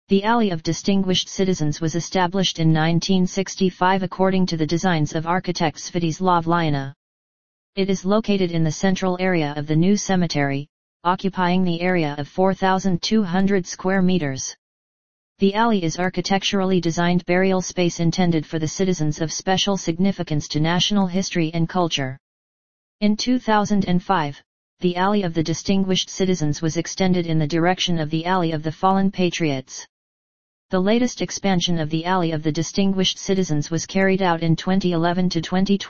The Alley of Distinguished Citizens was established in 1965 according to the designs of architect Svetislav Lyana. It is located in the central area of the new cemetery, occupying the area of 4,200 square meters. The alley is architecturally designed burial space intended for the citizens of special significance to national history and culture. In 2005, the Alley of the Distinguished Citizens was extended in the direction of the Alley of the Fallen Patriots. The latest expansion of the Alley of the Distinguished Citizens was carried out in 2011 to 2012.